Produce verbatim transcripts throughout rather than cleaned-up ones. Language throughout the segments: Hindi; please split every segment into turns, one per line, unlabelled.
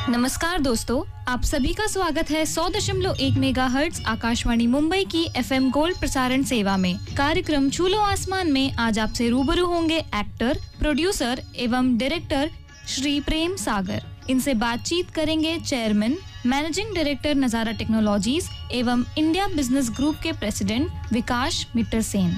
नमस्कार दोस्तों, आप सभी का स्वागत है सौ दशमलव एक मेगाहर्ट्ज आकाशवाणी मुंबई की एफएम गोल्ड प्रसारण सेवा में। कार्यक्रम छूलो आसमान में आज आपसे रूबरू होंगे एक्टर, प्रोड्यूसर एवं डायरेक्टर श्री प्रेम सागर। इनसे बातचीत करेंगे chairman, managing director Nazara technologies एवं इंडिया बिजनेस ग्रुप के प्रेसिडेंट विकास मित्तर सेन।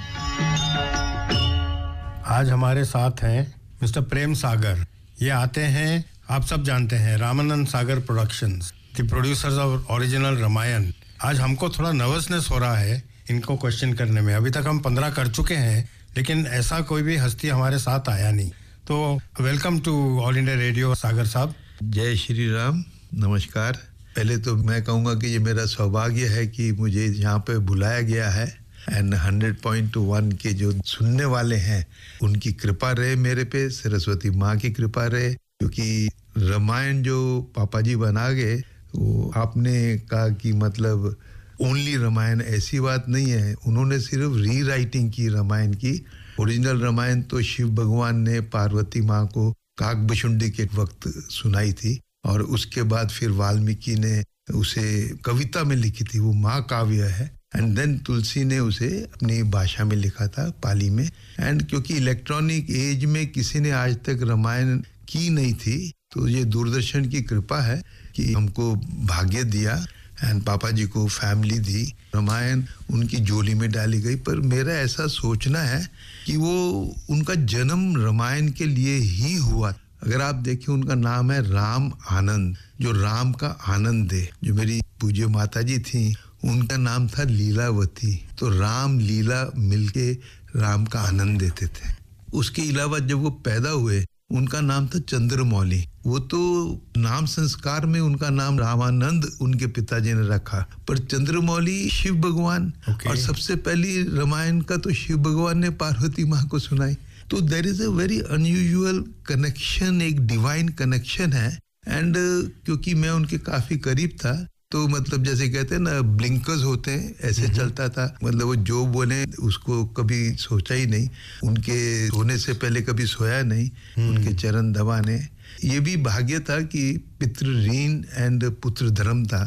आज हमारे साथ हैं मिस्टर प्रेम सागर। ये आते हैं, आप सब जानते हैं, Ramanand Sagar productions, the producers of original Ramayan. आज हमको थोड़ा नर्वसनेस हो रहा है इनको क्वेश्चन करने में। अभी तक हम पंद्रह कर चुके हैं, लेकिन ऐसा कोई भी हस्ती हमारे साथ आया नहीं। तो welcome to All India Radio Sagar साहब।
जय श्री राम, नमस्कार। पहले तो मैं कहूँगा कि ये मेरा सौभाग्य है कि मुझे यहाँ पे बुलाया गया है एंड हंड्रेड पॉइंट वन के जो सुनने वाले हैं उनकी कृपा रहे मेरे पे, सरस्वती माँ की कृपा रहे, क्योंकि रामायण जो पापा जी बना गए वो आपने कहा कि मतलब ओनली रामायण, ऐसी बात नहीं है। उन्होंने सिर्फ री राइटिंग की रामायण की। ओरिजिनल रामायण तो शिव भगवान ने पार्वती माँ को काकभुशुंडी के वक्त सुनाई थी और उसके बाद फिर वाल्मीकि ने उसे कविता में लिखी थी, वो महाकाव्य है। एंड देन तुलसी ने उसे अपनी भाषा में लिखा था, पाली में। एंड क्योंकि इलेक्ट्रॉनिक एज में किसी ने आज तक रामायण की नहीं थी, तो ये दूरदर्शन की कृपा है कि हमको भाग्य दिया एंड पापा जी को फैमिली दी। रामायण उनकी झोली में डाली गई, पर मेरा ऐसा सोचना है कि वो उनका जन्म रामायण के लिए ही हुआ। अगर आप देखिए, उनका नाम है राम आनंद, जो राम का आनंद है। जो मेरी पूज्य माता जी थी, उनका नाम था लीलावती। तो राम लीला मिलके राम का आनंद देते थे। उसके अलावा जब वो पैदा हुए, उनका नाम था चंद्रमौली। वो तो नाम संस्कार में उनका नाम रामानंद उनके पिताजी ने रखा, पर चंद्रमौली शिव भगवान। okay. और सबसे पहली रामायण का तो शिव भगवान ने पार्वती माँ को सुनाई। तो there is a very unusual connection, एक डिवाइन कनेक्शन है। एंड uh, क्योंकि मैं उनके काफी करीब था, तो मतलब जैसे कहते हैं ना, ब्लिंकर्स होते हैं, ऐसे चलता था। मतलब वो जो बोले उसको कभी सोचा ही नहीं, उनके सोने से पहले कभी सोया नहीं, उनके चरण दबाने। ये भी भाग्य था कि पितृ ऋण एंड पुत्र धर्म था।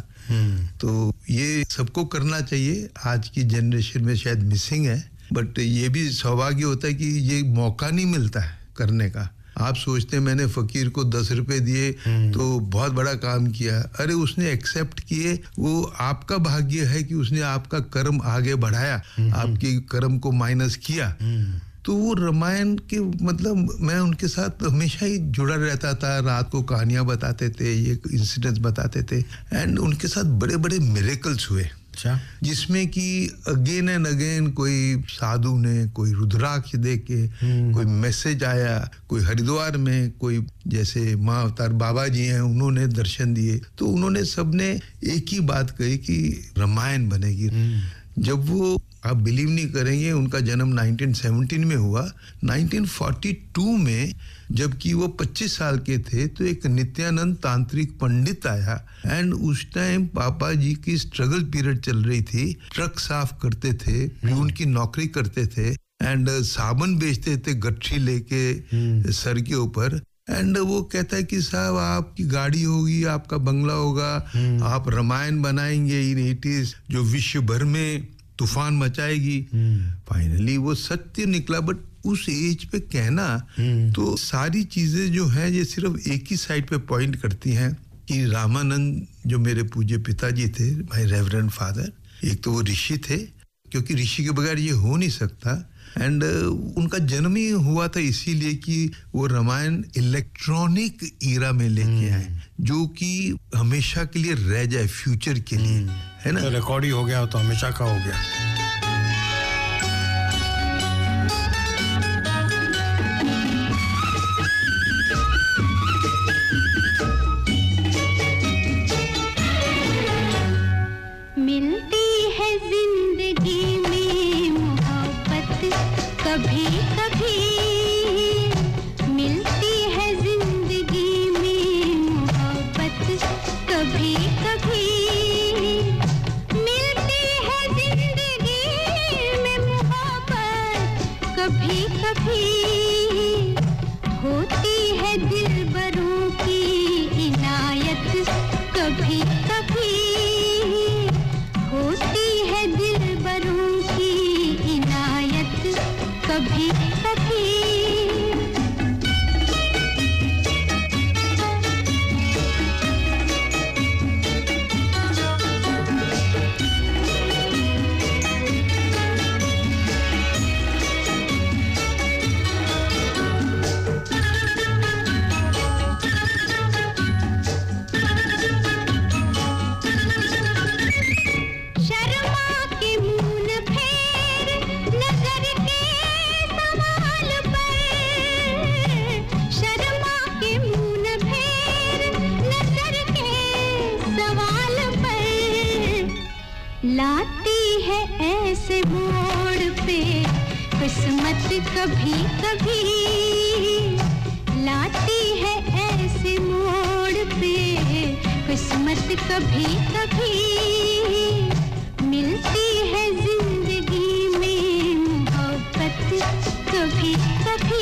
तो ये सबको करना चाहिए। आज की जनरेशन में शायद मिसिंग है, बट ये भी सौभाग्य होता है कि ये मौका नहीं मिलता है करने का। आप सोचते हैं मैंने फकीर को दस रुपए दिए तो बहुत बड़ा काम किया। अरे उसने एक्सेप्ट किए, वो आपका भाग्य है कि उसने आपका कर्म आगे बढ़ाया, आपके कर्म को माइनस किया। तो वो रामायण के मतलब मैं उनके साथ हमेशा ही जुड़ा रहता था। रात को कहानियां बताते थे, ये इंसिडेंट्स बताते थे। एंड उनके साथ बड़े बड़े मिरेकल्स हुए, जिसमें कि अगेन एंड अगेन कोई साधु ने कोई रुद्राक्ष दे के कोई मैसेज आया, कोई हरिद्वार में कोई जैसे माँ अवतार बाबा जी हैं, उन्होंने दर्शन दिए। तो उन्होंने सबने एक ही बात कही कि रामायण बनेगी। जब वो, आप बिलीव नहीं करेंगे, उनका जन्म नाइनटीन सेवनटीन में हुआ। नाइनटीन फोर्टी टू में जबकि वो पच्चीस साल के थे, तो एक नित्यानंद तांत्रिक पंडित आया। एंड उस टाइम पापा जी की स्ट्रगल पीरियड चल रही थी। ट्रक साफ करते थे, प्यून की नौकरी करते थे एंड साबुन बेचते थे गठरी लेके सर के ऊपर। एंड वो कहता है कि साहब आपकी गाड़ी होगी, आपका बंगला होगा, आप रामायण बनाएंगे इन एटीज़ जो विश्व भर में तूफान मचाएगी। फाइनली वो सत्य निकला। बट उस एज पे कहना, तो सारी चीजें जो हैं ये सिर्फ एक ही साइड पे पॉइंट करती हैं कि रामानंद जो मेरे पूज्य पिताजी थे, माय रेवरेंड फादर, एक तो वो ऋषि थे, क्योंकि ऋषि के बगैर ये हो नहीं सकता। एंड uh, उनका जन्म ही हुआ था इसीलिए कि वो रामायण इलेक्ट्रॉनिक ईरा में लेके आए, जो कि हमेशा के लिए रह जाए, फ्यूचर के लिए, है ना।
तो रिकॉर्ड ही हो गया तो हमेशा का हो गया।
कभी कभी मिलती है जिंदगी में मोहब्बत, कभी कभी मिलती है जिंदगी लाती है ऐसे मोड़ पे किस्मत कभी कभी, लाती है ऐसे मोड़ पे किस्मत कभी कभी, मिलती है जिंदगी में मोहब्बत कभी कभी।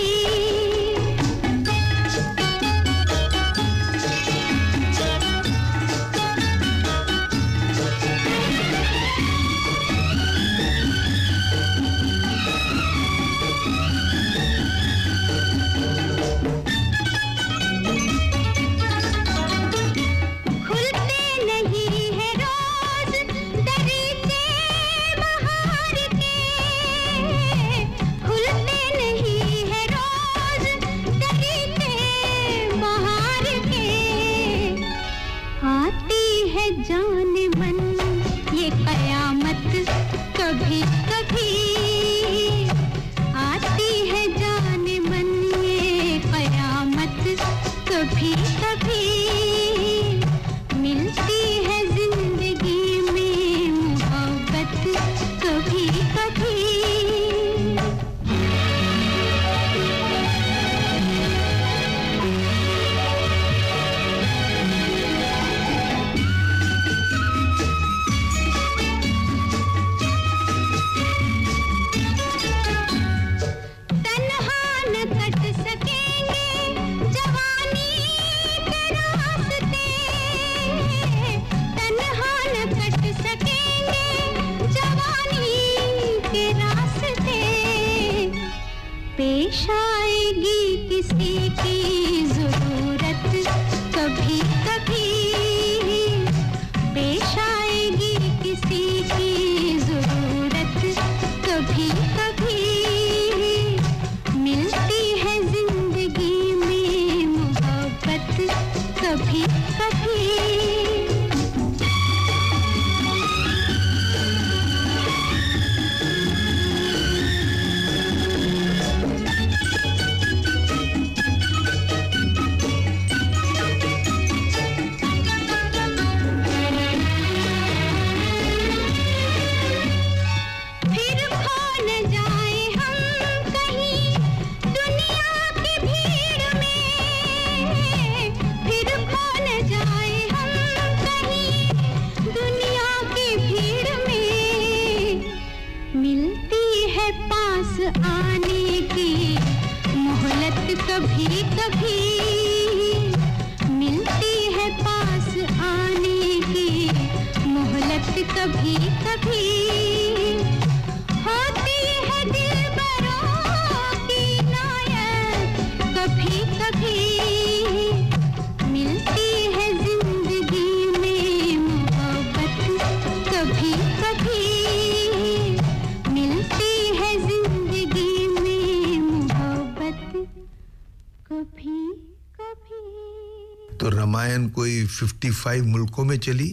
तो रामायण कोई पचपन मुल्कों में चली,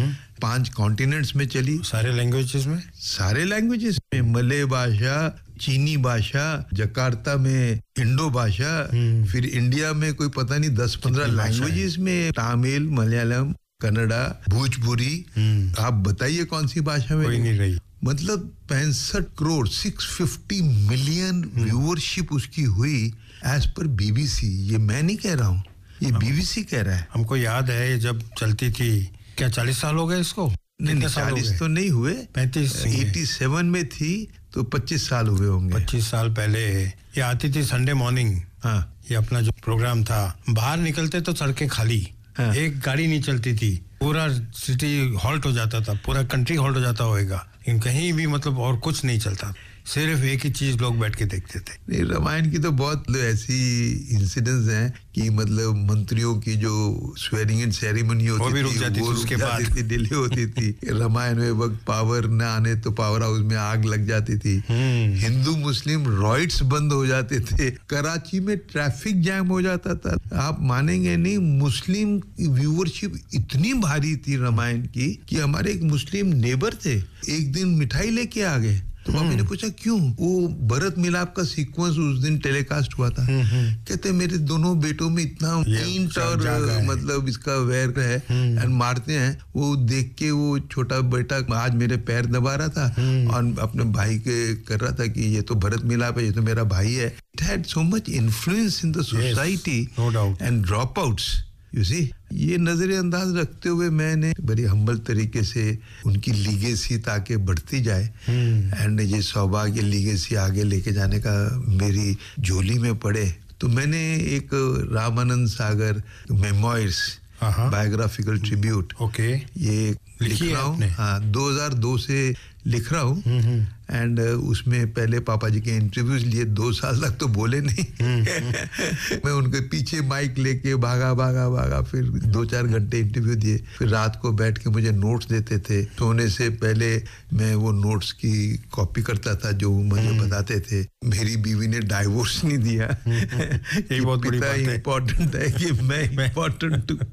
पांच कॉन्टिनेंट्स में चली,
सारे लैंग्वेजेस में,
सारे लैंग्वेजेस में, मलय भाषा, चीनी भाषा, जकार्ता में इंडो भाषा, फिर इंडिया में कोई पता नहीं दस पंद्रह लैंग्वेजेस में, तमिल, मलयालम, कन्नड़ा, भोजपुरी, आप बताइए कौन सी भाषा में
कोई नहीं रही।
मतलब पैंसठ करोड़ छह सौ पचास मिलियन व्यूअरशिप उसकी हुई एज पर बीबीसी। ये मैं नहीं कह रहा हूँ, ये बीबीसी कह रहा है।
हमको याद है जब चलती थी, क्या चालीस साल हो गए इसको?
नहीं, चालीस तो नहीं हुए,
पैंतीस
सत्तासी में थी तो पच्चीस साल हुए होंगे।
पच्चीस साल पहले ये आती थी संडे मॉर्निंग।
हाँ,
ये अपना जो प्रोग्राम था, बाहर निकलते तो सड़कें खाली, हाँ। एक गाड़ी नहीं चलती थी, पूरा सिटी हॉल्ट हो जाता था, पूरा कंट्री हॉल्ट हो जाता होगा, कहीं भी मतलब और कुछ नहीं चलता, सिर्फ एक ही चीज लोग बैठ के देखते थे।
नहीं, रामायण की तो बहुत ऐसी इंसिडेंट्स हैं कि मतलब मंत्रियों की जो स्वेरिंग इन सेरेमनी होती
वो भी रुक
थी,
जाती
वो
थी, उसके बाद
डिले होती थी। रामायण में वक्त पावर न आने तो पावर हाउस में आग लग जाती थी, हिंदू मुस्लिम रॉइट्स बंद हो जाते थे, कराची में ट्रैफिक जैम हो जाता था। आप मानेंगे नहीं, मुस्लिम व्यूअरशिप इतनी भारी थी रामायण की कि हमारे एक मुस्लिम नेबर थे, एक दिन मिठाई लेके आ गए तो मम्मी ने पूछा क्यों? वो भरत मिलाप का सीक्वेंस उस दिन टेलीकास्ट हुआ था। कहते मेरे दोनों बेटों में इतना इंट और मतलब इसका वैर है एंड मारते हैं। वो देख के वो छोटा बेटा आज मेरे पैर दबा रहा था और अपने भाई के कर रहा था कि ये तो भरत मिलाप है, ये तो मेरा भाई है। It had so much influence in the society and dropouts, you see. ये नजरियांदाज रखते हुए मैंने बड़ी हम्बल तरीके से उनकी लीगेसी ताकि बढ़ती जाए एंड ये सौभाग्य लीगेसी आगे लेके जाने का मेरी झोली में पड़े। तो मैंने एक Ramanand Sagar memoirs biographical tribute
okay
ये लिख रहा हूँ। हाँ, दो हज़ार दो से लिख रहा हूँ एंड उसमें पहले पापा जी के इंटरव्यूज लिए, दो साल तक तो बोले नहीं। मैं उनके पीछे माइक लेके भागा भागा भागा फिर दो चार घंटे इंटरव्यू दिए। फिर रात को बैठ के मुझे नोट्स देते थे। सोने से पहले मैं वो नोट्स की कॉपी करता था जो मुझे बताते थे। मेरी बीवी ने डाइवोर्स नहीं दिया।
ये बहुत बड़ी बात है।
इम्पोर्टेंट है कि मैं इम्पोर्टेंट हूँ।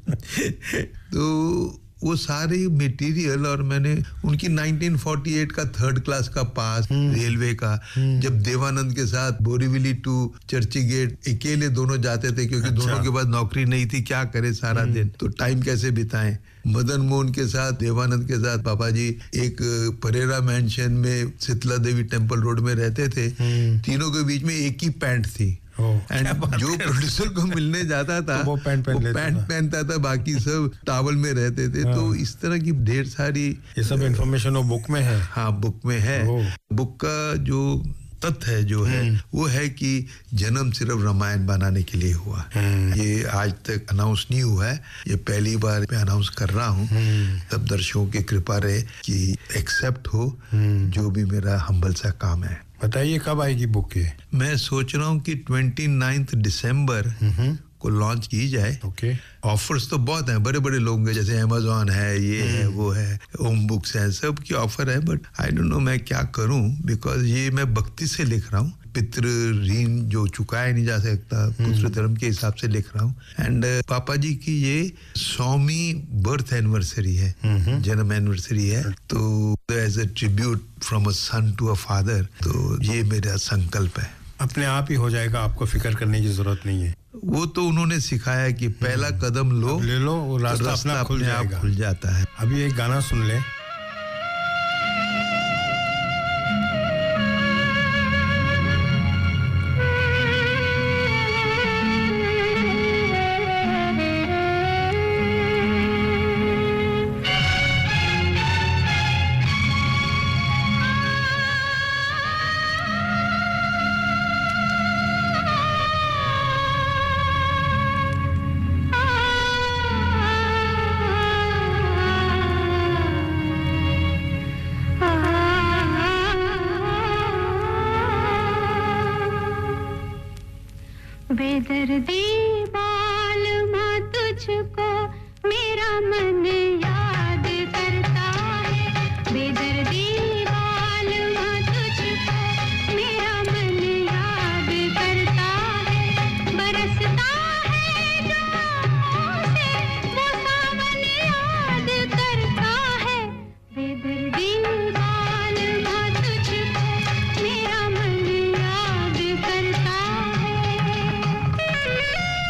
तो वो सारे मटेरियल और मैंने उनकी नाइनटीन फोर्टी एट का थर्ड क्लास का पास रेलवे का, जब देवानंद के साथ बोरीवली टू चर्ची गेट अकेले दोनों जाते थे क्योंकि अच्छा। दोनों के पास नौकरी नहीं थी, क्या करे सारा दिन, तो टाइम कैसे बिताएं। मदन मोहन के साथ, देवानंद के साथ पापा जी एक परेरा मैंशन में शीतला देवी टेम्पल रोड में रहते थे। तीनों के बीच में एक ही पैंट थी एंड जो प्रोड्यूसर को मिलने जाता था तो वो पैंट पहन पैंट पहनता था, बाकी सब टावल में रहते थे। तो इस तरह की ढेर सारी
ये सब इंफॉर्मेशन वो बुक में है।
हाँ, बुक में है। बुक का जो तथ्य है जो है वो है कि जन्म सिर्फ रामायण बनाने के लिए हुआ। ये आज तक अनाउंस नहीं हुआ है, ये पहली बार मैं अनाउंस कर रहा हूँ। तब दर्शकों की कृपा रहे कि एक्सेप्ट हो जो भी मेरा हम्बल सा काम है।
बताइए कब आएगी बुक? ये मैं
सोच रहा हूँ कि ट्वेंटी नाइन्थ दिसंबर को लॉन्च की जाए।
Okay okay.
ऑफर्स तो बहुत हैं, बड़े बड़े लोग हैं, जैसे अमेज़न है, ये है, वो है, ओम बुक्स है, सब की ऑफर है। बट आई डोंट नो मैं क्या करूं, बिकॉज ये मैं भक्ति से लिख रहा हूँ। पितृ ऋण जो चुकाया नहीं जा सकता, पुत्र धर्म के हिसाब से लिख रहा हूँ। एंड uh, पापा जी की ये सौवीं बर्थ एनिवर्सरी है, जन्म एनिवर्सरी है। तो as a tribute from a son to a father, तो ये मेरा संकल्प है।
अपने आप ही हो जाएगा, आपको फिक्र करने की जरूरत नहीं है।
वो तो उन्होंने सिखाया कि पहला कदम लो,
ले लो, वो रास्ता अपना खुल जाएगा,
खुल जाता है।
अभी एक गाना सुन ले।
बेदर्दी बालमा तुझको मेरा मन याद करता है। बेदर्दी बालमा तुझको मेरा मन याद करता है। बरसता है जो आँखों से वो सावन याद करता है। बेदर्दी बालमा तुझको मेरा मन याद करता है।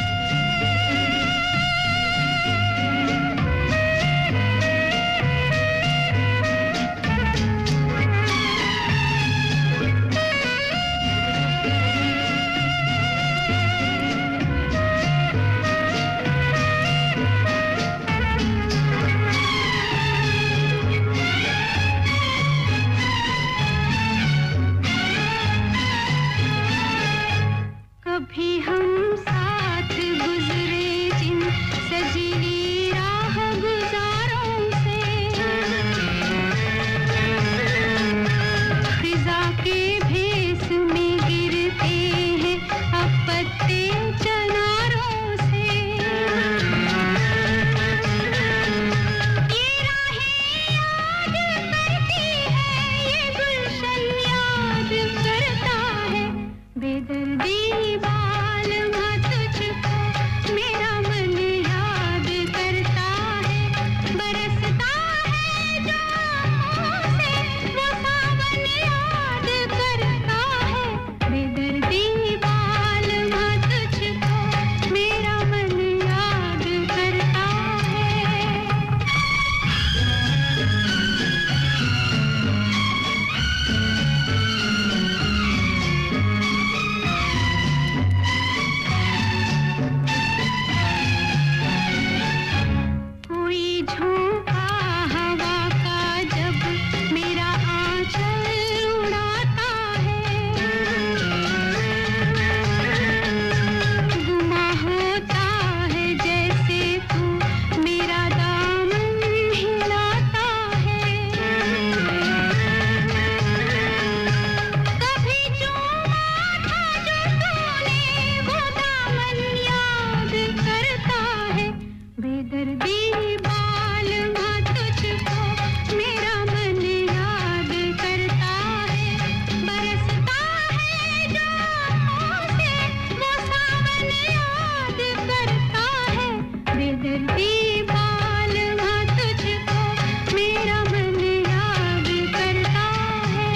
बेदर्दी बाल माँ तुझको मेरा मन याद करता है बरसता है जो आँखों से वो सावन याद करता है बेदर्दी बाल माँ तुझको मेरा मन याद करता है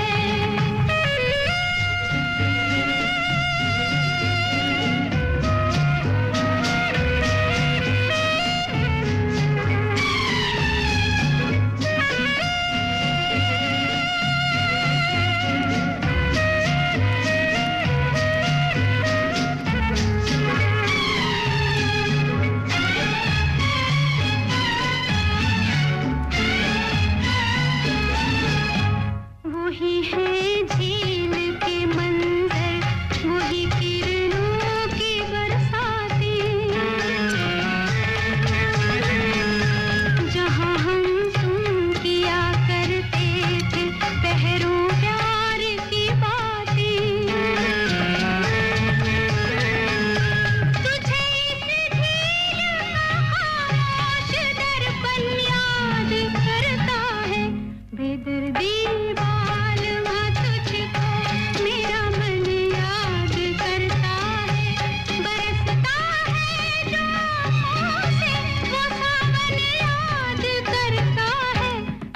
वही है झील के मंजर वही किरणों की बरसाती जहाँ हम तुम किया करते थे पहरों प्यार की बातें तुझे इस झील का खामोश दर्पण याद करता है बेदर्दी बाल माँ तुझको मेरा मन याद करता है बरसता है जो आँखों से वो सावन याद करता है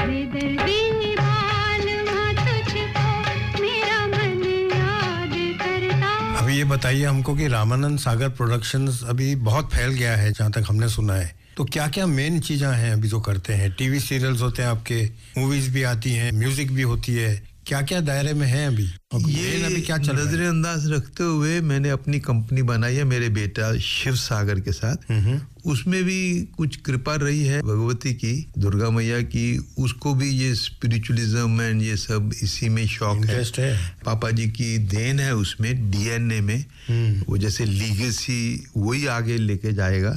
बेदर्दी बाल माँ तुझको मेरा मन याद करता है
अभी ये बताइए हमको कि रामानंद सागर प्रोडक्शंस अभी बहुत फैल गया है जहाँ तक हमने सुना है तो क्या क्या मेन चीजें हैं अभी जो करते हैं टीवी सीरियल्स होते हैं आपके मूवीज भी आती हैं म्यूजिक भी होती है क्या क्या दायरे में है अभी और
ये
main अभी क्या चल रहा है
नजरअंदाज रखते हुए मैंने अपनी कंपनी बनाई है मेरे बेटा शिव सागर के साथ उसमें भी कुछ कृपा रही है भगवती की दुर्गा मैया की उसको भी ये स्पिरिचुअलिज्म एंड ये सब इसी में शौक है,
इंटरेस्ट है
पापा जी की देन है उसमें डीएनए में वो जैसे लीगेसी वही आगे लेके जाएगा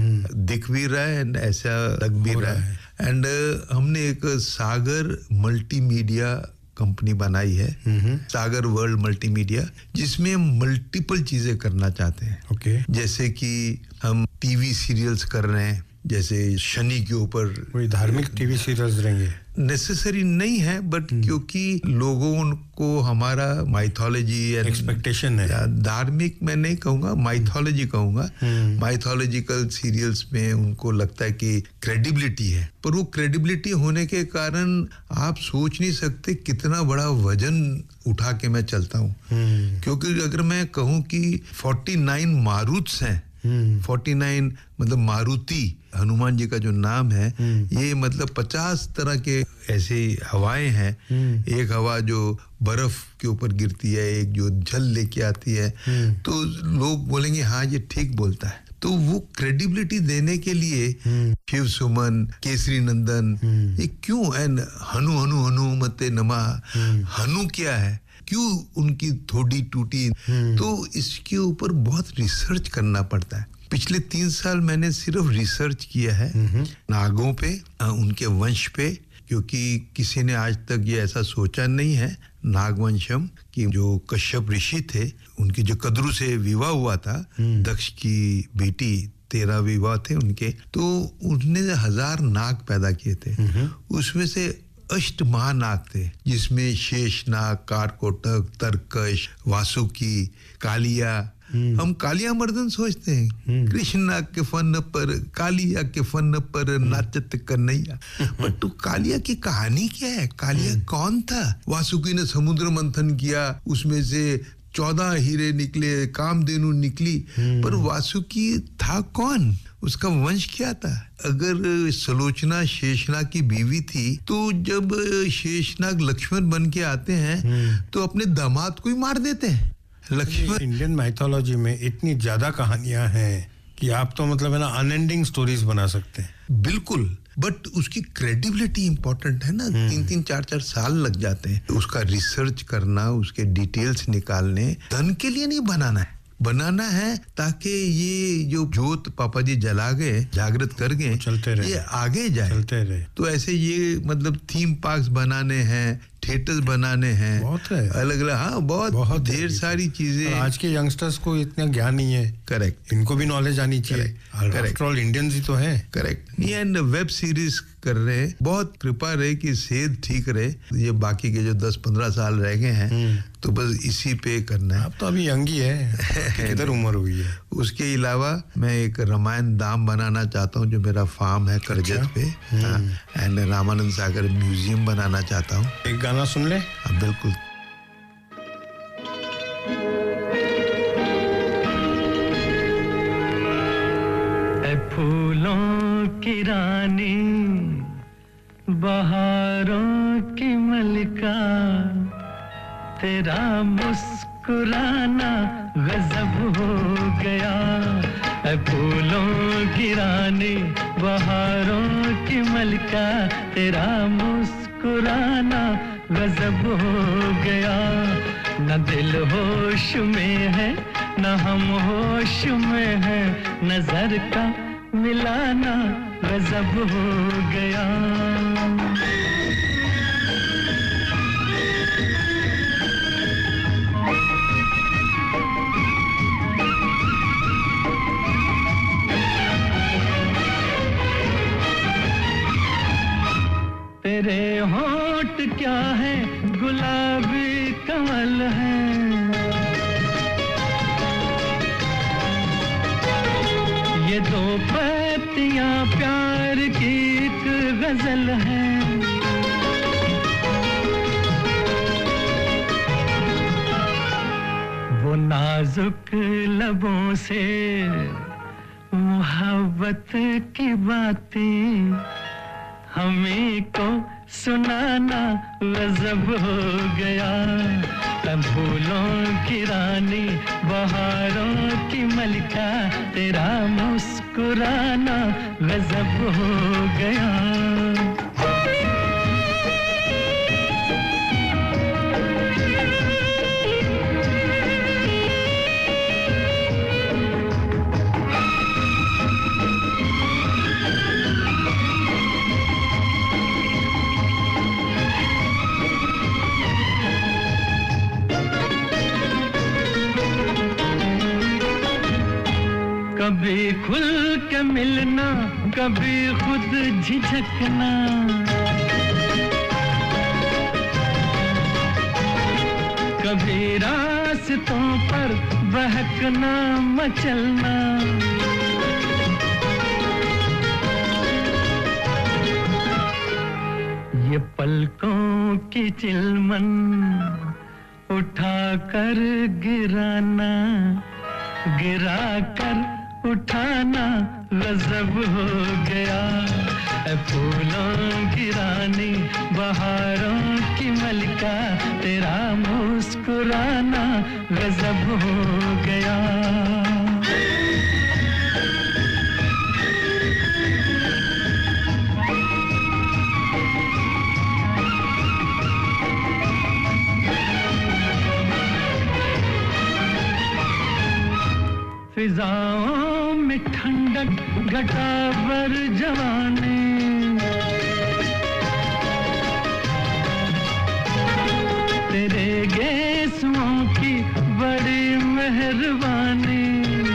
दिख भी रहा है एंड ऐसा लग भी रहा है एंड हमने एक सागर मल्टीमीडिया कंपनी बनाई है सागर वर्ल्ड मल्टीमीडिया जिसमें हम मल्टीपल चीजें करना चाहते हैं
ओके
जैसे कि हम टीवी सीरियल्स कर रहे हैं जैसे शनि के ऊपर
कोई धार्मिक टीवी सीरियल्स रहेंगे
नेसेसरी नहीं है बट क्योंकि लोगों को हमारा माइथोलॉजी
एक्सपेक्टेशन है
धार्मिक मैं नहीं कहूँगा माइथोलॉजी कहूँगा माइथोलॉजिकल सीरियल्स में उनको लगता है कि क्रेडिबिलिटी है पर वो क्रेडिबिलिटी होने के कारण आप सोच नहीं सकते कितना बड़ा वजन उठा के मैं चलता हूँ क्योंकि अगर मैं कहूँ कि उनचास मारुत्स हैं उनचास मतलब मारुति हनुमान जी का जो नाम है ये मतलब पचास तरह के ऐसे हवाएं हैं एक हवा जो बर्फ के ऊपर गिरती है एक जो जल लेके आती है तो लोग बोलेंगे हाँ ये ठीक बोलता है तो वो क्रेडिबिलिटी देने के लिए शिव सुमन केसरी नंदन ये क्यों एंड हनु हनु हनुमते नमः हनु क्या है क्यों उनकी थोड़ी टूटी तो इसके ऊपर बहुत रिसर्च करना पड़ता है पिछले तीन साल मैंने सिर्फ रिसर्च किया है नागों पे उनके वंश पे क्योंकि किसी ने आज तक ये ऐसा सोचा नहीं है नागवंशम कि जो कश्यप ऋषि थे उनकी जो कद्रु से विवाह हुआ था दक्ष की बेटी तेरह विवाह थे उनके तो उन्होंने हजार नाग पैदा किए थे उसमें से अष्ट महानाग थे जिसमें शेषनाग कारकोटक तरकश वासुकी कालिया हम कालिया मर्दन सोचते हैं कृष्णा के फन पर कालिया के फन पर नाचत कन्हैया बट तो कालिया की कहानी क्या है कालिया कौन था वासुकी ने समुद्र मंथन किया उसमें से चौदह हीरे निकले कामधेनु निकली पर वासुकी था कौन उसका वंश क्या था अगर सलोचना शेषनाग की बीवी थी तो जब शेषनाग लक्ष्मण बन के आते हैं तो अपने दामाद को ही मार देते हैं लक्ष्मण
इंडियन माइथोलॉजी में इतनी ज्यादा कहानियां हैं कि आप तो मतलब है ना अनएंडिंग स्टोरीज बना सकते हैं
बिल्कुल बट उसकी क्रेडिबिलिटी इंपॉर्टेंट है ना तीन तीन चार चार साल लग जाते हैं उसका रिसर्च करना उसके डिटेल्स निकालने धन के लिए नहीं बनाना है बनाना है ताकि ये जो जोत पापा जी जला गए जागृत कर गए
चलते रहे
ये आगे जाए
चलते रहे
तो ऐसे ये मतलब थीम पार्क्स बनाने हैं थिएटर्स बनाने हैं,
बहुत है,
अलग अलग, हाँ बहुत, बहुत ढेर सारी चीजें।
आज के यंगस्टर्स को इतना ज्ञान नहीं है।
करेक्ट,
इनको भी नॉलेज आनी चाहिए। आफ्टर ऑल इंडियंस ही तो हैं।
करेक्ट। नहीं, एंड वेब सीरीज कर रहे हैं, बहुत कृपा रहे कि सेहत ठीक रहे। ये बाकी के जो दस पंद्रह साल रह गए हैं तो बस इसी पे करना है।
अब तो अभी यंग ही है, किधर उम्र हुई है।
उसके अलावा मैं एक रामायण धाम बनाना चाहता हूँ, जो मेरा फार्म है करजत पे, एंड रामानंद सागर म्यूजियम बनाना चाहता हूँ।
एक गाना सुन ले।
हाँ बिल्कुल।
फूलों की रानी, बहारों की मलिका, तेरा मुस्कुराना गजब हो गया। ऐ फूलों की रानी, बहारों की मलिका, तेरा मुस्कुराना गजब हो गया। न दिल होश में है, न हम होश में है, नजर का मिलाना गजब हो गया। तेरे होंठ क्या है, गुलाबी कमल है, ये दो पत्तियां प्यार की एक गजल है। वो नाजुक लबों से मोहब्बत की बातें हमें को सुनाना गजब हो गया। फूलों की रानी, बहारों की मलिका, तेरा मुस्कुराना गजब हो गया। कभी खुल के मिलना, कभी खुद झिझकना, कभी रास्तों पर बहकना मचलना। ये पलकों की चिलमन उठा कर गिराना, गिरा कर उठाना गजब हो गया। फूलों की रानी, बहारों की मलिका, तेरा मुस्कुराना गजब हो गया। फिजाओं में ठंडक घटा भर जवानी, तेरे गेसुओं की बड़ी मेहरबानी।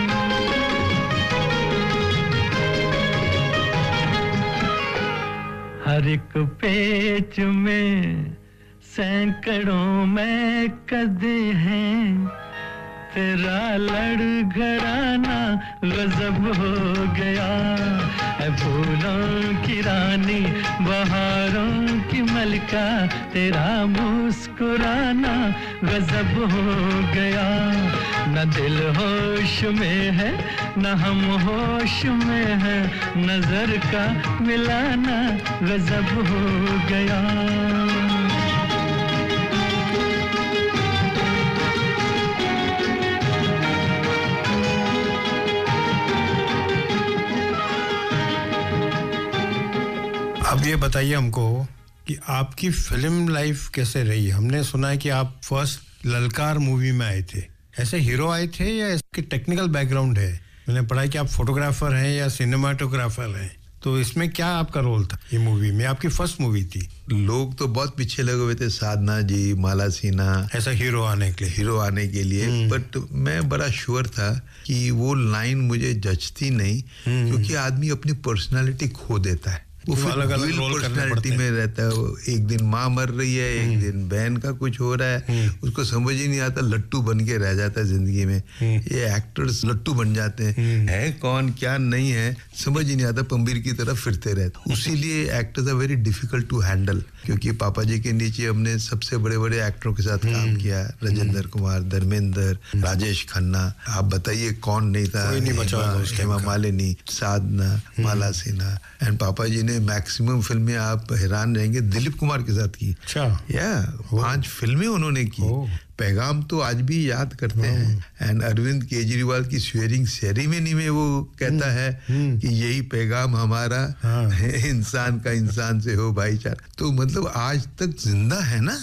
हर एक पेच में सैकड़ों में कदे हैं, तेरा लड़खड़ाना गजब हो गया। ऐ फूलों की रानी, बहारों की मलिका, तेरा मुस्कुराना गजब हो गया। न दिल होश में है, न हम होश में है, नजर का मिलाना गजब हो गया।
अब ये बताइए हमको कि आपकी फिल्म लाइफ कैसे रही। हमने सुना है कि आप फर्स्ट ललकार मूवी में आए थे, ऐसे हीरो आए थे या इसके टेक्निकल बैकग्राउंड है? मैंने पढ़ा है कि आप फोटोग्राफर हैं या सिनेमाटोग्राफर हैं। तो इसमें क्या आपका रोल था ये मूवी में? आपकी फर्स्ट मूवी थी।
लोग तो बहुत पीछे लगे हुए थे, साधना जी, माला सिन्हा,
ऐसा हीरो आने के लिए
हीरो आने के लिए, बट मैं बड़ा श्योर था कि वो लाइन मुझे जचती नहीं, क्योंकि आदमी अपनी पर्सनालिटी खो देता है, वो फिर
अलग अलग रोल
पर्सनालिटी में रहता है। वो एक दिन माँ मर रही है, एक दिन बहन का कुछ हो रहा है, उसको समझ ही नहीं आता, लट्टू बन के रह जाता है जिंदगी में। ये एक्टर्स लट्टू बन जाते हैं, है कौन क्या नहीं है समझ ही नहीं आता, पंबीर की तरह फिरते रहते। इसीलिए actors are very difficult to handle, क्योंकि पापा जी के नीचे हमने सबसे बड़े बड़े एक्टरों के साथ काम किया, राजेंद्र कुमार, धर्मेंद्र, राजेश खन्ना, आप बताइए कौन नहीं था, हेमा मालिनी, साधना, माला सिन्हा। एंड पापा जी ने मैक्सिमम फिल्में आप हैरान रहेंगे दिलीप कुमार के साथ की।
अच्छा,
या पांच फिल्में उन्होंने की। पैगाम तो आज भी याद करते हैं। एंड अरविंद केजरीवाल की स्वेरिंग सेरेमनी में वो कहता है कि यही पैगाम हमारा है, इंसान का इंसान से हो भाईचारा। तो मतलब आज तक जिंदा है ना।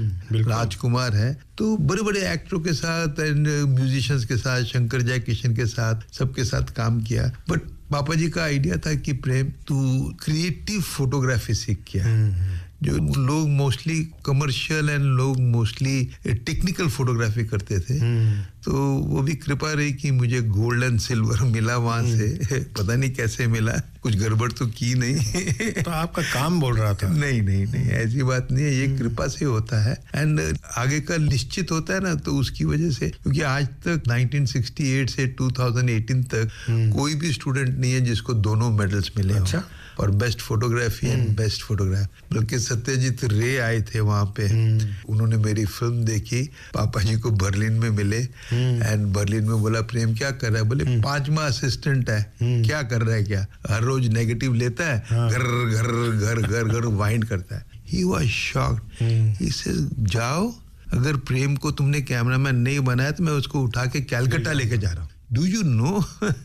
राजकुमार है, तो बड़े बड़े एक्टरों के साथ एंड म्यूजिशियंस के साथ, शंकर जयकिशन के साथ, सबके साथ काम किया। बट पापा जी का आइडिया था कि प्रेम तू क्रिएटिव फोटोग्राफी सीख किया। जो लोग मोस्टली कमर्शियल एंड लोग मोस्टली टेक्निकल फोटोग्राफी करते थे, तो वो भी कृपा रही कि मुझे गोल्ड एंड सिल्वर मिला वहां से। पता नहीं कैसे मिला, कुछ गड़बड़ तो की नहीं।
तो आपका काम बोल रहा था?
नहीं नहीं नहीं, ऐसी बात नहीं है, ये कृपा से होता है। एंड आगे का निश्चित होता है ना, तो उसकी वजह से, क्योंकि आज तक नाइनटीन सिक्सटी एट से टू थाउजेंड एटीन तक कोई भी स्टूडेंट नहीं है जिसको दोनों मेडल्स मिले। अच्छा। और best photography and best photograph, बल्कि सत्यजीत रे आए थे वहां पे, उन्होंने मेरी फिल्म देखी, पापा जी को बर्लिन में मिले एंड बर्लिन में बोला प्रेम क्या कर रहा है? बोले पांचवा असिस्टेंट है। क्या कर रहा है? क्या हर रोज नेगेटिव लेता है, घर घर घर घर घर वाइंड करता है। He was shocked. He said जाओ, अगर प्रेम को तुमने कैमरामैन नहीं बनाया तो मैं उसको उठा के कलकत्ता लेके जा रहा हूँ। डू यू नो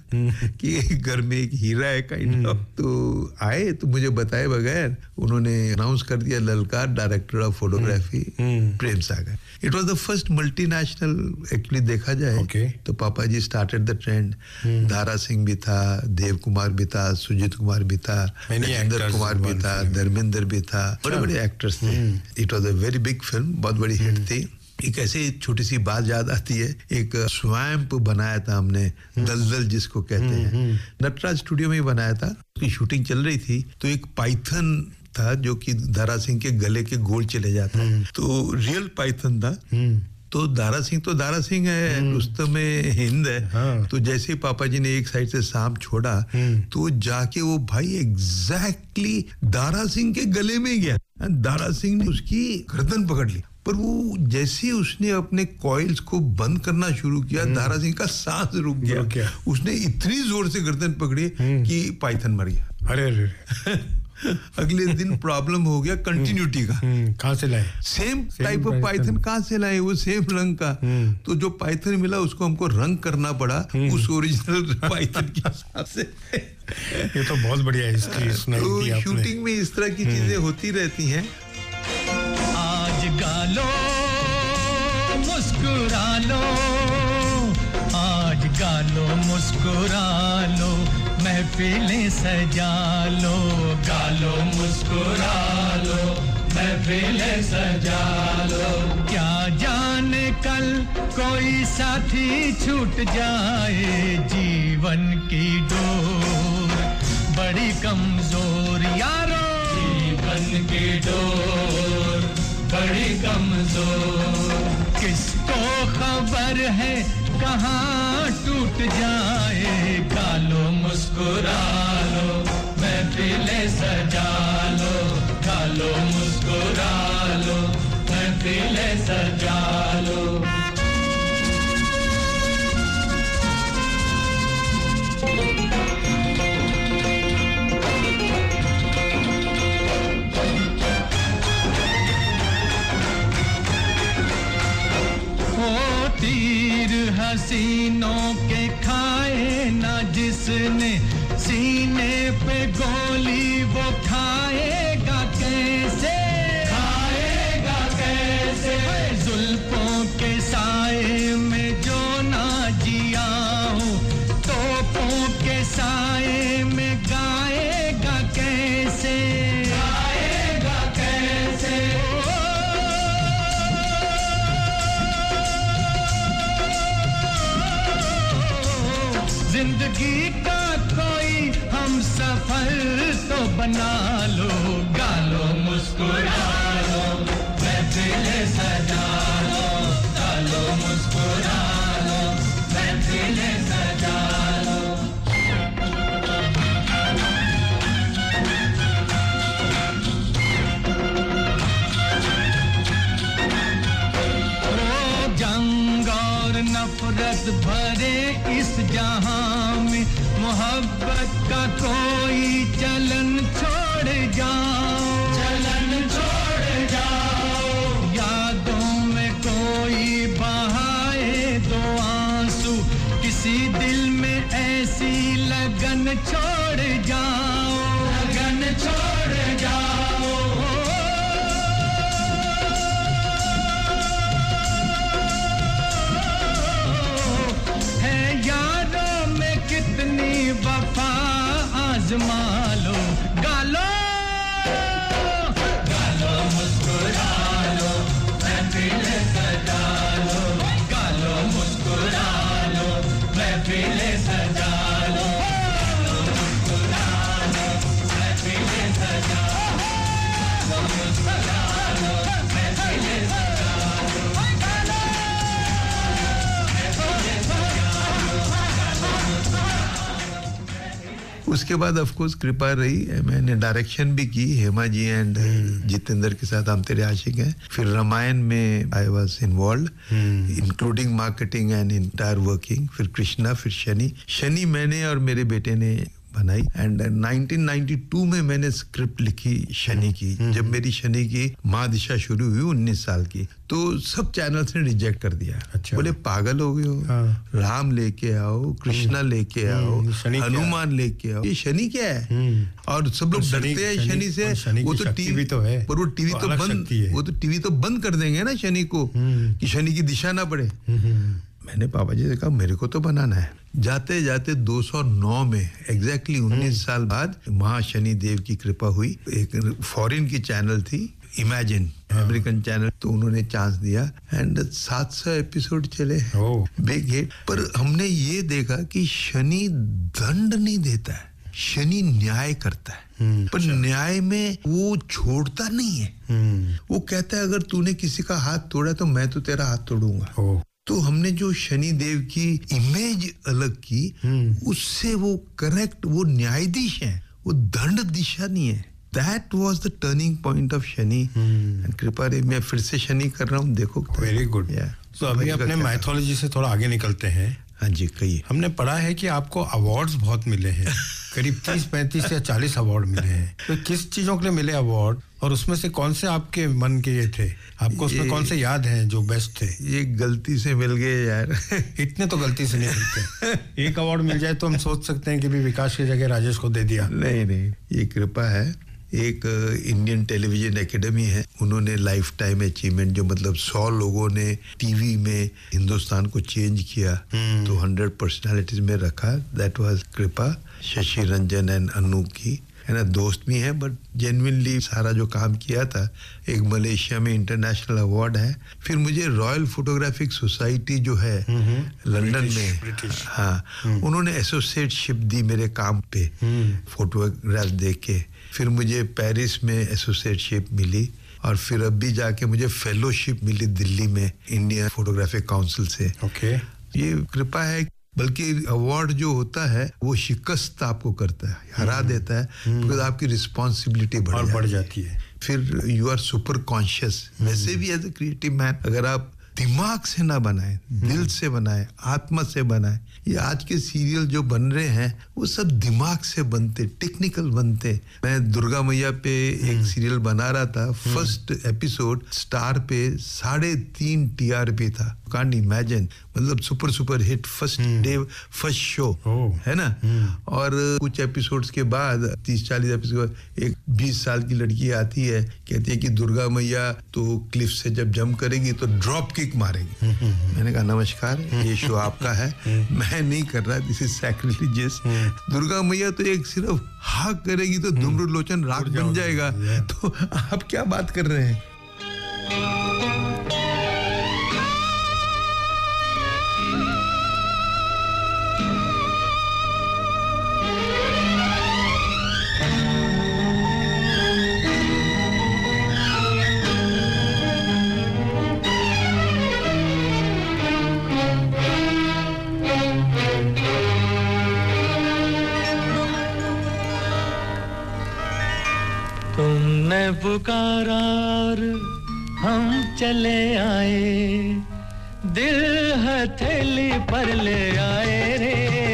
कि घर में एक हीरा है काइंड ऑफ। तो आए तो मुझे बताए बगैर उन्होंने अनाउंस कर दिया Lalkaar director of photography Prem Sagar. It was the first multinational actually देखा जाए। okay. तो पापा जी started the trend. Dara Singh भी था, देव कुमार भी था, सुजीत कुमार भी था, राजेंद्र कुमार भी था, धर्मेंद्र भी था, बड़े बड़े एक्टर्स थे। It was a very big film, बहुत बड़ी हिट थी। एक ऐसी छोटी सी बात याद आती है, एक स्वैम्प बनाया था हमने, दलदल जिसको कहते हैं, नटराज स्टूडियो में ही बनाया था। उसकी शूटिंग चल रही थी, तो एक पाइथन था जो कि दारा सिंह के गले के गोल चले जाता है, तो रियल पाइथन था। तो दारा सिंह तो दारा सिंह है, रुस्तम में हिंद है। हाँ। तो जैसे पापा जी ने एक साइड से सांप छोड़ा, तो जाके वो भाई एग्जैक्टली दारा सिंह के गले में गया। दारा सिंह ने उसकी गर्दन पकड़ ली, पर वो जैसे उसने अपने कॉइल्स को बंद करना शुरू किया, दारा सिंह का सांस रुक गया। क्या? उसने इतनी जोर से गर्दन पकड़ी कि पाइथन मर गया।
अरे अरे
अगले दिन प्रॉब्लम हो गया कंटिन्यूटी का।
कहाँ से लाए?
सेम टाइप ऑफ पाइथन कहाँ से लाए? वो सेम रंग का। तो जो पाइथन मिला उसको हमको रंग करना पड़ा उस ओरिजिनल पाइथन के हिसाब से।
ये तो बहुत बढ़िया हिस्ट्री सुनाई दी आपने।
शूटिंग में इस तरह की चीजें होती रहती हैं।
आज गालो मुस्कुरा लो, आज गालो मुस्कुरा लो, महफिलें सजा लो, गालो मुस्कुरा लो, महफिलें सजा लो। क्या जाने कल कोई साथी छूट जाए, जीवन की डोर बड़ी कमजोर यारो, जीवन की डोर बड़ी कमजोर। किसको खबर है कहाँ टूट जाए, गालो मुस्कुरा लो, महफिलें सजा लो, गालो मुस्कुरा लो, महफिलें सजा लो। तीर हसीनों के खाए ना जिसने, सीने पे गोली वो खाएगा कैसे, खाएगा कैसे। जुल्फों के साए में जो ना जिया हूँ, तोपों के साए में गाएगा इस भरे इस जहां में मोहब्बत का कोई चलन छोड़ जाओ चलन छोड़ जाओ यादों में कोई बहाए दो आंसू किसी दिल में ऐसी लगन छोड़ जाओ लगन छोड़ जाओ है यारों में कितनी वफा आजमा लो गालो गालो मुस्कुरा लो महफिल सजा लो गालो मुस्कुरा लो महफिल सजा लो गालो मुस्कुरा लो महफिल सजा लो मुस्कुरा लो महफिल सजा लो गालो महफिल सजा लो
उसके बाद ऑफ कोर्स कृपा रही मैंने डायरेक्शन भी की हेमा जी एंड जितेंद्र के साथ हम तेरे आशिक हैं फिर रामायण में I was involve including marketing and entire working फिर कृष्णा फिर शनि शनि मैंने और मेरे बेटे ने बनाई एंड नाइनटीन नाइंटी टू में मैंने स्क्रिप्ट लिखी शनि की जब मेरी शनि की माँ दिशा शुरू हुई उन्नीस साल की तो सब चैनल्स ने रिजेक्ट कर दिया
अच्छा।
बोले पागल हो गए हो
हाँ।
राम लेके आओ कृष्णा लेके आओ हनुमान लेके आओ ये शनि क्या है और सब लोग डरते हैं शनि से वो तो टीवी
तो है
पर वो टीवी तो बंद वो तो टीवी तो बंद कर देंगे ना शनि को कि शनि की दिशा ना पड़े मैंने पापा जी से कहा मेरे को तो बनाना है जाते जाते दो सौ नौ में एग्जैक्टली उन्नीस साल बाद महा शनि देव की कृपा हुई एक फॉरेन की चैनल थी इमेजिन अमेरिकन चैनल तो उन्होंने चांस दिया एंड सात सौ एपिसोड चले बिग हिट पर हमने ये देखा कि शनि दंड नहीं देता है शनि न्याय करता है पर न्याय में वो छोड़ता नहीं है वो कहता है अगर तूने किसी का हाथ तोड़ा तो मैं तो तेरा हाथ तोड़ूंगा तो हमने जो शनि देव की इमेज अलग की उससे वो करेक्ट वो न्यायाधीश है वो दंड दिशा नहीं है that was the turning point of Shani and Kripa रे मैं फिर से शनि कर रहा हूँ देखो
वेरी गुड तो अभी अपने माइथोलॉजी से थोड़ा आगे निकलते हैं
हाँ जी कहिए
हमने पढ़ा है कि आपको अवार्ड्स बहुत मिले हैं करीब तीस पैंतीस या चालीस अवार्ड मिले हैं तो किस चीजों के लिए मिले अवार्ड और उसमें से कौन से आपके मन के ये थे आपको उसमें कौन से याद हैं जो बेस्ट थे
ये गलती से मिल गए यार
इतने तो गलती से नहीं मिलते एक अवार्ड मिल जाए तो हम सोच सकते हैं कि भी विकास की जगह राजेश को दे दिया
नहीं नहीं ये कृपा है एक इंडियन टेलीविजन एकेडमी है उन्होंने लाइफ टाइम अचीवमेंट जो मतलब सौ लोगों ने टीवी में हिंदुस्तान को चेंज किया तो हंड्रेड पर्सनालिटीज में रखा दैट वाज कृपा शशि रंजन एंड अनु की है ना दोस्त भी हैं बट जेन्युइनली सारा जो काम किया था एक मलेशिया में इंटरनेशनल अवार्ड है फिर मुझे रॉयल फोटोग्राफिक सोसाइटी जो है लंदन में हाँ उन्होंने एसोसिएटशिप दी मेरे काम पे फोटोग्राफ देख के फिर मुझे पेरिस में एसोसिएटशिप मिली और फिर अभी जाके मुझे फेलोशिप मिली दिल्ली में इंडियन फोटोग्राफिक काउंसिल से
ओके
ये कृपा है बल्कि अवार्ड जो होता है वो शिकस्त आपको करता है हरा देता है बिकॉज आपकी रिस्पॉन्सिबिलिटी बढ़,
बढ़ जाती है
फिर यू आर सुपर कॉन्शियस वैसे भी एज ए क्रिएटिव मैन अगर आप दिमाग से ना बनाए दिल से बनाए आत्मा से बनाए ये आज के सीरियल जो बन रहे हैं वो सब दिमाग से बनते टेक्निकल बनते मैं दुर्गा मैया पे एक सीरियल बना रहा था फर्स्ट एपिसोड स्टार पे साढ़े तीन टीआरपी था कांट इमेजिन मतलब super super hit first day first show है ना और कुछ एपिसोड्स के बाद तीस चालीस एपिसोड एक बीस साल की लड़की आती है कहती है कि दुर्गा मैया तो क्लिफ से जब जंप करेगी तो ड्रॉप किक मारेगी मैंने कहा नमस्कार ये शो आपका है मैं नहीं कर रहा दिस इज सैक्रिलेजियस दुर्गा मैया तो एक सिर्फ हाँ करेगी तो धूम्र लोचन राग बन जाएगा तो आप क्या बात कर रहे हैं
पुकारा और हम चले आए दिल हथेली पर ले आए रे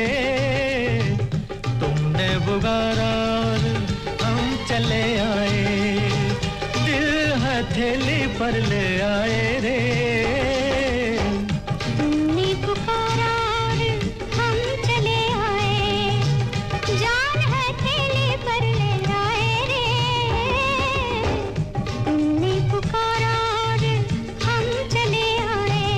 तुमने पुकारा और हम चले आए दिल हथेली पर ले आए रे
तुमने पुकारा और हम चले आए जान हथेली पर ले आए रे तुमने पुकारा और हम चले आए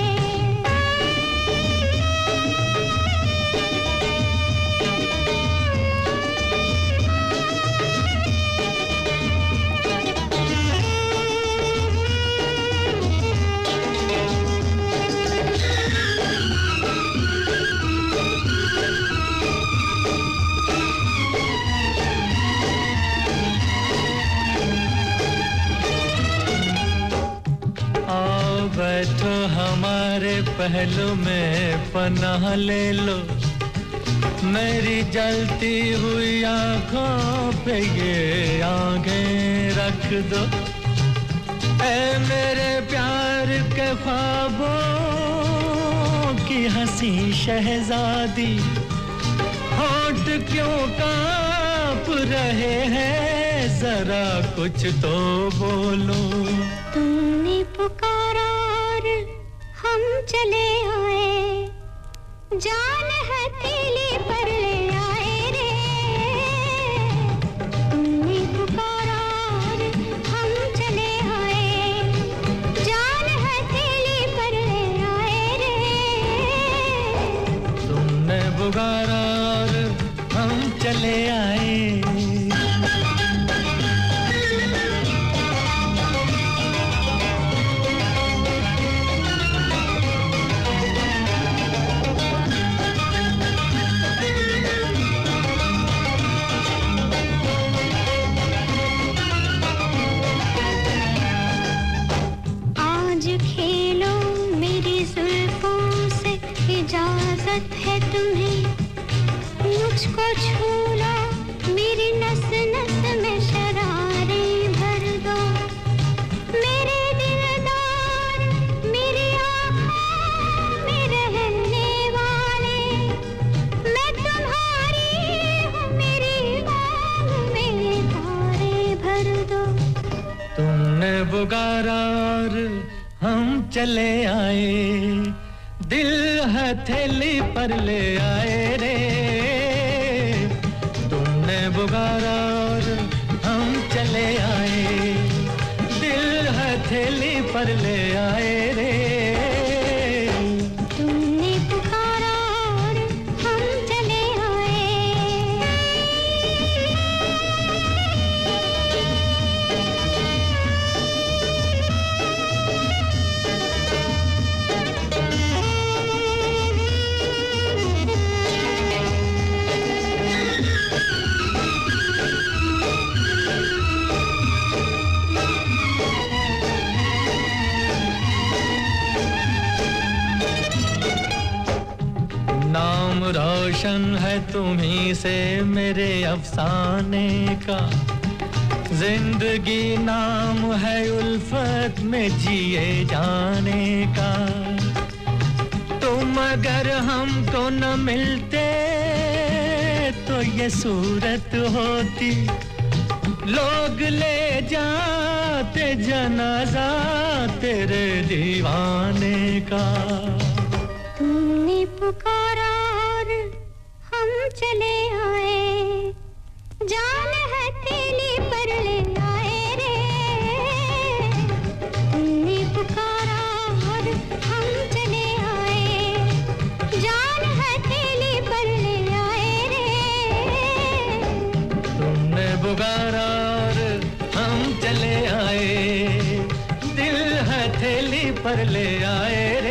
बैठो हमारे पहलू में पनाह ले लो मेरी जलती हुई आंखों पे ये आंखें रख दो ऐ मेरे प्यार के ख्वाबों की हंसी शहजादी होंठ क्यों कांप रहे हैं जरा कुछ तो बोलो
तुमने पुकारा और हम चले आए जान हथेली पर ले आए रे तुमने पुकारा और हम चले आए जान हथेली पर ले आए रे
तुमने पुकारा और हम चले आए
इजाजत है तुम्हें मुझको छू लो मेरी नस नस में शरारें भर दो मेरे दिलदार मेरी आँखों में रहने वाले मैं तुम्हारी हूँ मेरी मांग में तारे भर दो
तुमने पुकारा और हम चले आए दिल हथेली पर ले आए रे तुमने पुकारा और हम चले आए दिल हथेली पर ले आए रे
तुमने पुकारा और हम चले आए
नाम रोशन है तुम्हीं से मेरे अफसाने का जिंदगी नाम है उल्फत में जिए जाने का तुम अगर हमको न मिलते तो ये सूरत होती लोग ले जाते जनाजा तेरे दीवाने का
तुमने पुकारा और हम चले आए जान हथेली पर ले आए रे तुमने पुकारा और हम चले आए जान हथेली पर ले आए रे
तुमने पुकारा और हम चले आए दिल हथेली पर ले आए रे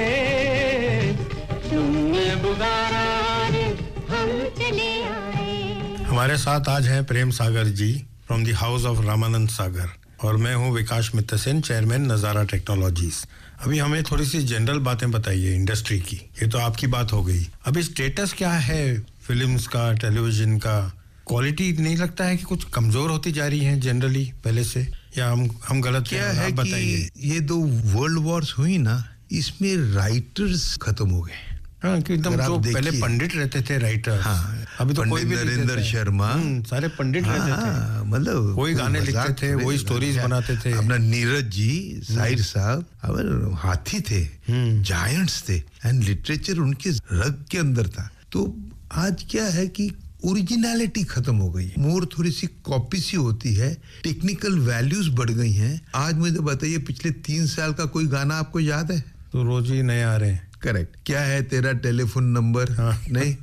हमारे साथ आज हैं Prem Sagar ji from the house of Ramanand Sagar और मैं हूं विकास मित्तर सेन चेयरमैन नजारा टेक्नोलॉजीज अभी हमें थोड़ी सी जनरल बातें बताइए इंडस्ट्री की ये तो आपकी बात हो गई अभी स्टेटस क्या है फिल्म्स का टेलीविजन का क्वालिटी नहीं लगता है कि कुछ कमजोर होती जा रही है जनरली पहले से या हम हम गलत
क्या है कि ये दो वर्ल्ड वॉर्स हुई ना इसमें राइटर्स खत्म हो गए।
हाँ, कि एकदम जो पहले पंडित रहते थे राइटर,
हाँ,
अभी तो कोई भी
नरेंद्र शर्मा,
सारे पंडित रहते थे,
मतलब
वही गाने लिखते थे, वही स्टोरीज बनाते थे।
अपना नीरज जी, साहिर साहब, अब हाथी थे, जायंट्स थे, एंड लिटरेचर उनके रग के अंदर था। तो आज क्या है कि ओरिजिनलिटी खत्म हो गई है, मोर थोड़ी सी कॉपी सी होती है, टेक्निकल वैल्यूज बढ़ गई हैं। आज मुझे बताइए, पिछले तीन साल का कोई गाना आपको याद है?
तो रोज ही नए आ रहे हैं।
करेक्ट। क्या है तेरा टेलीफोन नंबर? हाँ। नहीं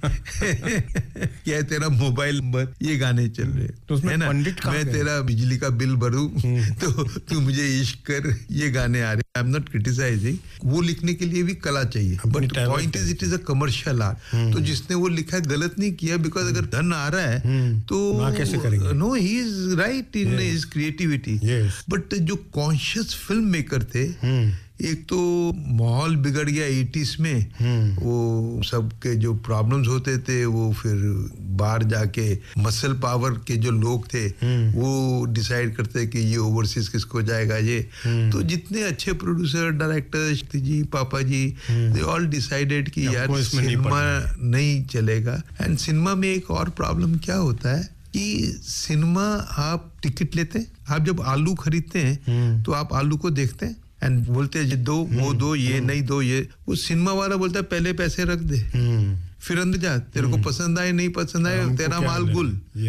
क्या है तेरा मोबाइल नंबर? ये गाने चल रहे
तो है ना।
मैं तेरा बिजली का बिल भरूं तो तू मुझे इश्क कर, ये गाने आ रहे हैं। आई एम नॉट क्रिटिसाइजिंग, वो लिखने के लिए भी कला चाहिए, but point is it is a commercial art. तो जिसने वो लिखा है गलत नहीं किया, बिकॉज अगर धन आ रहा है तो
कैसे करेंगे?
No, he is right in his creativity, but जो कॉन्शियस फिल्म मेकर थे, एक तो माहौल बिगड़ गया एटीज़ में, वो सबके जो प्रॉब्लम्स होते थे, वो फिर बाहर जाके मसल पावर के जो लोग थे वो डिसाइड करते कि ये ओवरसीज किसको जाएगा ये। तो जितने अच्छे प्रोड्यूसर, डायरेक्टर्स जी, पापा जी, दे ऑल डिसाइडेड कि यार सिनेमा नहीं चलेगा। एंड सिनेमा में एक और प्रॉब्लम क्या होता है कि सिनेमा आप टिकट लेते हैं, आप जब आलू खरीदते हैं तो आप आलू को देखते हैं एंड बोलते हैं दो, वो दो, ये नहीं दो, ये। वो सिनेमा वाला बोलता है पहले पैसे रख दे, फिर अंदर जा, तेरे को पसंद आए नहीं पसंद आए तेरा माल गुल।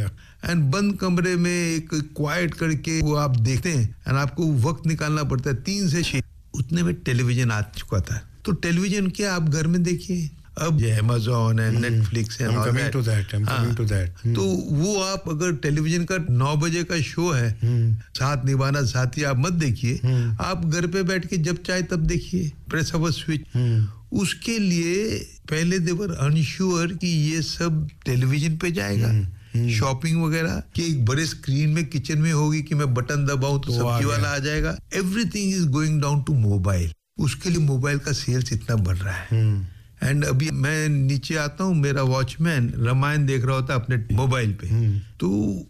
एंड बंद कमरे में एक क्वाइट करके वो आप देखते हैं, एंड आपको वक्त निकालना पड़ता है तीन से छह। उतने में टेलीविजन आ चुका था, तो टेलीविजन क्या आप घर में देखिए, अब ये अमेज़न है, नेटफ्लिक्स है,
I'm coming to that, I'm coming to that.
तो वो आप अगर टेलीविजन का नौ बजे का शो है, साथ निभाना साथी, आप मत देखिए, आप घर पे बैठ के जब चाहे तब देखिए, प्रेस अवर स्विच। उसके लिए पहले दे वर अनश्योर कि ये सब टेलीविजन पे जाएगा, शॉपिंग वगैरह कि एक बड़े स्क्रीन में किचन में होगी कि मैं बटन दबाऊं तो सब्जी वाला आ जाएगा। Everything is going down to mobile. उसके लिए मोबाइल का सेल्स इतना बढ़ रहा है। एंड अभी मैं नीचे आता हूँ, मेरा वॉचमैन रामायण देख रहा होता अपने मोबाइल पे। तो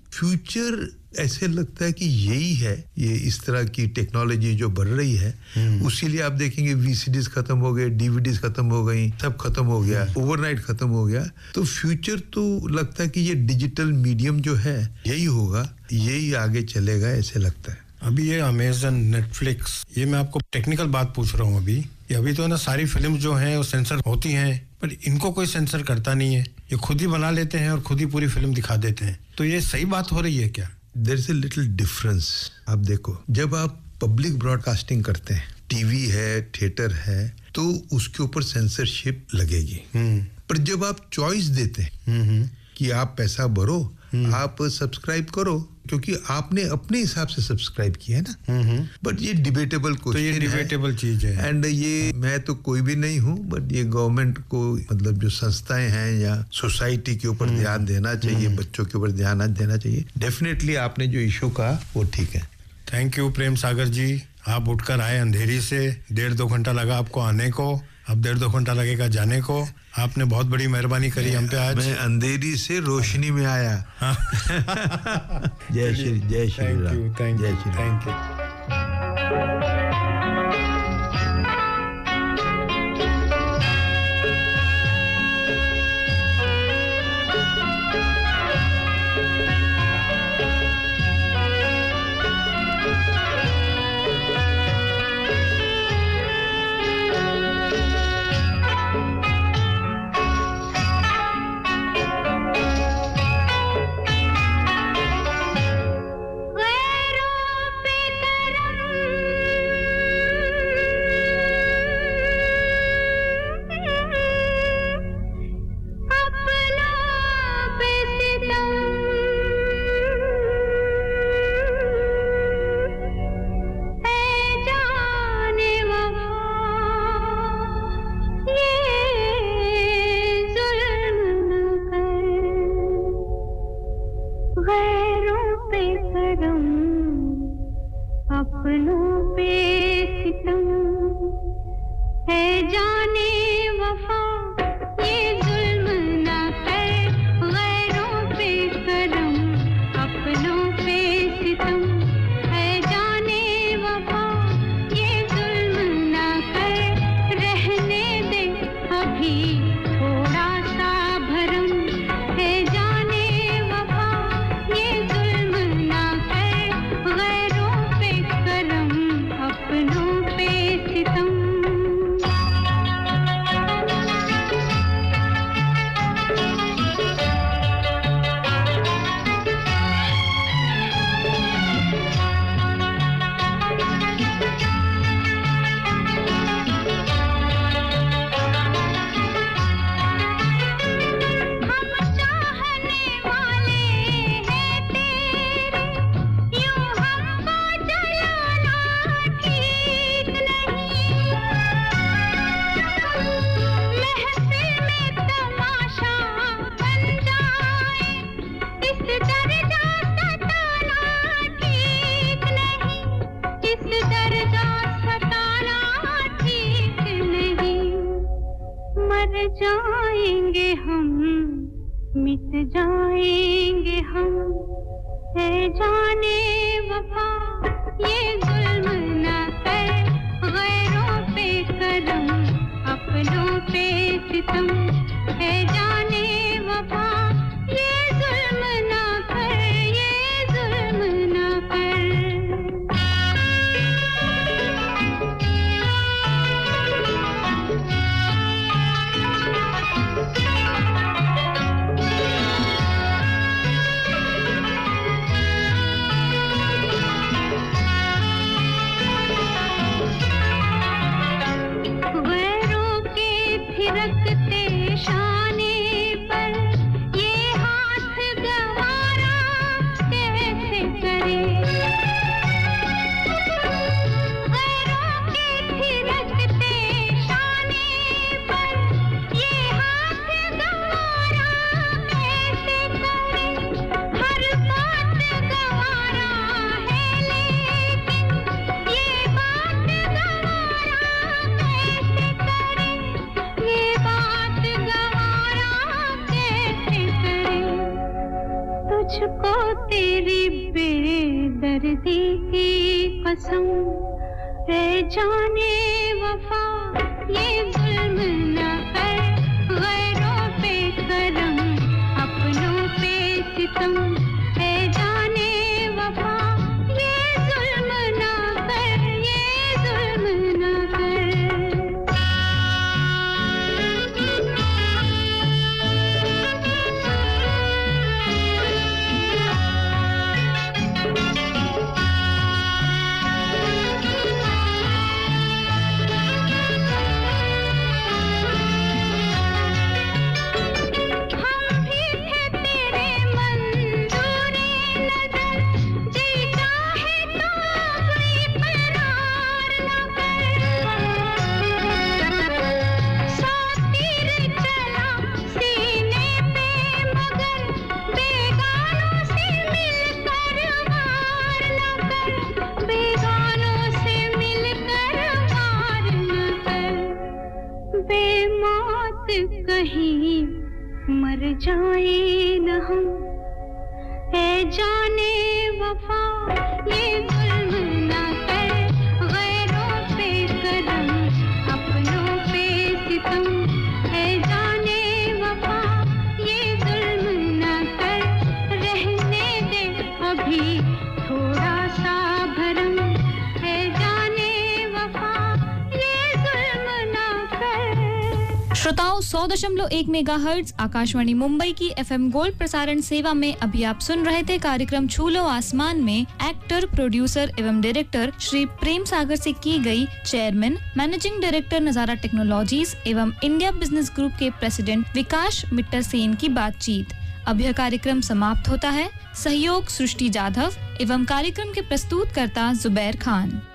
फ्यूचर ऐसे लगता है कि यही है, ये इस तरह की टेक्नोलॉजी जो बढ़ रही है, उसी लिए आप देखेंगे वीसीडीज खत्म हो गए, डीवीडीज खत्म हो गई, सब खत्म हो गया, ओवरनाइट खत्म हो गया। तो फ्यूचर तो लगता है कि ये डिजिटल मीडियम जो है यही होगा, यही आगे चलेगा, ऐसे लगता है।
अभी ये अमेजन, नेटफ्लिक्स, ये मैं आपको टेक्निकल बात पूछ रहा हूँ अभी, ये अभी तो ना सारी फिल्म जो हैं वो सेंसर होती हैं, पर इनको कोई सेंसर करता नहीं है, ये खुद ही बना लेते हैं और खुद ही पूरी फिल्म दिखा देते हैं। तो ये सही बात हो रही है क्या?
There is a little difference. आप देखो, जब आप पब्लिक ब्रॉडकास्टिंग करते हैं, टीवी है, थिएटर है, तो उसके ऊपर सेंसरशिप लगेगी। पर जब आप चॉइस देते हैं कि आप पैसा भरो, आप सब्सक्राइब करो, क्योंकि आपने अपने हिसाब से सब्सक्राइब किया है ना, बट ये डिबेटेबल क्वेश्चन है,
तो ये डिबेटेबल चीज है।
एंड ये मैं तो कोई भी नहीं हूँ, बट ये गवर्नमेंट को, मतलब जो संस्थाएं हैं या सोसाइटी के ऊपर ध्यान देना चाहिए, बच्चों के ऊपर ध्यान देना चाहिए। डेफिनेटली आपने जो इशू कहा वो ठीक है।
थैंक यू प्रेम सागर जी, आप उठकर आए अंधेरी से, डेढ़ दो घंटा लगा आपको आने को, अब डेढ़ दो घंटा लगेगा जाने को। आपने बहुत बड़ी मेहरबानी करी हम पे आज।
मैं अंधेरी से रोशनी में आया। जय श्री जय श्री राम, जय श्री
थैंक यू।
मिट जाएंगे हम है जाने वफा ये जुल्म ना कर गैरों पे करम अपनों पे सितम है जाने वफा ये जुल्म ना कर ये जुल्म ना कर रखते शाने पर ये हाथ गवारा कैसे करे गैरों के थिरकते शाने पर ये हाथ गवारा कैसे करे हर बात गवारा है लेकिन ये बात गवारा कैसे करे ये बात गवारा कैसे करे तुझको तेरी बेदर्दी की कसम है जाने वफा ये जुल्म ना कर गैरों पे करम अपनों पे सितम है जाने वफा ये जुल्म ना कर ये जुल्म ना कर कहीं मर जाए न हम है जाने वफा ये जुल्म ना कर गैरों पे करम अपनों पे सितम है जाने वफा ये जुल्म ना कर रहने दे अभी थोड़ा सा भरम है जाने वफा ये जुल्म ना कर
श्रोताओं सौ दशमलव एक मेगाहर्ट्ज आकाशवाणी मुंबई की एफएम गोल्ड प्रसारण सेवा में अभी आप सुन रहे थे कार्यक्रम छू लो आसमान में एक्टर प्रोड्यूसर एवं डायरेक्टर श्री प्रेम सागर से की गई chairman managing director Nazara technologies एवं इंडिया बिजनेस ग्रुप के प्रेसिडेंट विकास मित्तर सेन की बातचीत। अब यह कार्यक्रम समाप्त होता है। सहयोग सृष्टि जाधव एवं कार्यक्रम के प्रस्तुतकर्ता जुबैर खान।